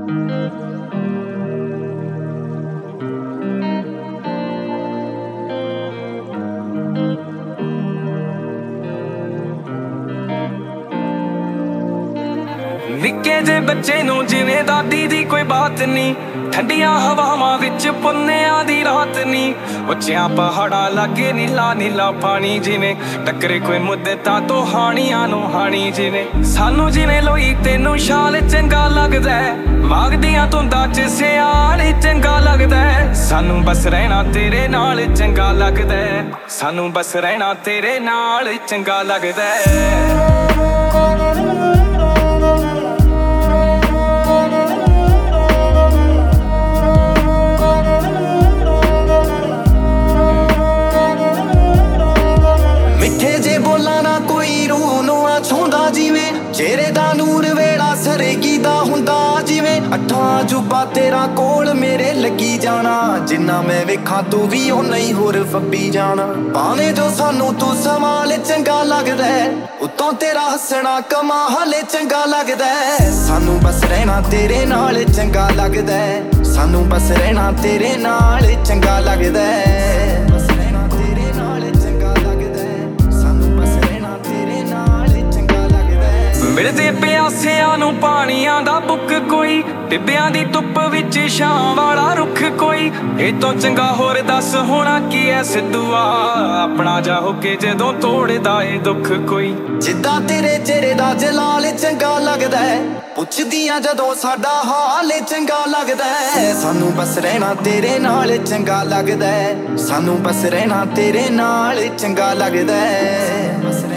ਨਿੱਕੇ ਜੇ ਬੱਚੇ ਨੂੰ ਜਿਵੇਂ ਦਾਦੀ ਦੀ ਕੋਈ ਬਾਤ ਨਹੀਂ, ਠੰਡੀਆਂ ਹਵਾਵਾਂ ਵਿੱਚ ਪੁੰਨਿਆਂ ਦੀ ਰਾਤ ਨਹੀਂ। ਉੱਚਿਆਂ ਪਹਾੜਾਂ ਲਾਗੇ ਨੀਲਾ ਨੀਲਾ ਪਾਣੀ, ਜਿਵੇਂ ਟੱਕਰੇ ਕੋਈ ਮੁੱਦਤਾਂ ਤੋਂ ਹਾਣੀਆਂ ਨੂੰ ਹਾਣੀ। ਜਿਵੇਂ ਸਾਨੂੰ ਜਿਵੇਂ ਲੋਈ ਤੈਨੂੰ ਸ਼ਾਲ ਚੰਗਾ ਲੱਗਦਾ, ਮਾਘ ਦੀਆਂ ਧੁੰਦਾਂ 'ਚ ਸਿਆਲ ਚੰਗਾ ਲੱਗਦਾ। ਸਾਨੂੰ ਬਸ ਰਹਿਣਾ ਤੇਰੇ ਨਾਲ ਚੰਗਾ ਲੱਗਦਾ, ਸਾਨੂੰ ਬਸ ਰਹਿਣਾ ਤੇਰੇ ਨਾਲ ਚੰਗਾ ਲੱਗਦਾ। ਛੋਂਦਾ ਜਿਵੇਂ ਚਿਹਰੇ ਦਾ ਨੂਰ ਵੇੜਾ ਸਰੇਗੀ ਦਾ ਹੁੰਦਾ, ਜਿਵੇਂ ਅੱਠਾਂ ਜੁਬਾ ਤੇਰਾ ਕੋਲ ਮੇਰੇ ਲੱਗੀ ਜਾਣਾ। ਜਿੰਨਾ ਮੈਂ ਵੇਖਾਂ ਤੂੰ ਵੀ ਉਹ ਨਹੀਂ ਹੋਰ ਫੱਬੀ ਜਾਣਾ। ਭਾਵੇਂ ਜੋ ਸਾਨੂੰ ਤੂੰ ਸੰਭਾਲ ਚੰਗਾ ਲੱਗਦਾ, ਉੱਤੋਂ ਤੇਰਾ ਹੱਸਣਾ ਕਮਾਲ ਚੰਗਾ ਲੱਗਦਾ। ਸਾਨੂੰ ਬਸ ਰਹਿਣਾ ਤੇਰੇ ਨਾਲ ਚੰਗਾ ਲੱਗਦਾ, ਸਾਨੂੰ ਬਸ ਰਹਿਣਾ ਤੇਰੇ ਨਾਲ ਚੰਗਾ ਲੱਗਦਾ। ਮਿਲਦੇ ਪਿਆਸਿਆਂ ਨੂੰ ਪਾਣੀਆਂ ਦਾ ਬੁੱਕ ਕੋਈ, ਟਿੱਬਿਆਂ ਦੀ ਧੁੱਪ ਵਿੱਚ ਛਾਂ ਵਾਲਾ ਰੁੱਖ ਕੋਈ। ਇਹ ਤੋਂ ਚੰਗਾ ਹੋਰ ਦੱਸ ਹੋਣਾ ਕੀ ਐ ਸਿੱਧੂਆ, ਆਪਣਾ ਜਾ ਹੋ ਕੇ ਜਦੋਂ ਤੋੜਦਾ ਏ ਦੁੱਖ ਕੋਈ। ਜਿੱਦਾਂ ਤੇਰੇ ਚਿਹਰੇ ਦਾ ਜਲਾਲ ਚੰਗਾ ਲੱਗਦਾ, ਪੁੱਛਦੀਆਂ ਜਦੋਂ ਸਾਡਾ ਹਾਲ ਚੰਗਾ ਲੱਗਦਾ। ਸਾਨੂੰ ਬਸ ਰਹਿਣਾ ਤੇਰੇ ਨਾਲ ਚੰਗਾ ਲੱਗਦਾ, ਸਾਨੂੰ ਬਸ ਰਹਿਣਾ ਤੇਰੇ ਨਾਲ ਚੰਗਾ ਲੱਗਦਾ।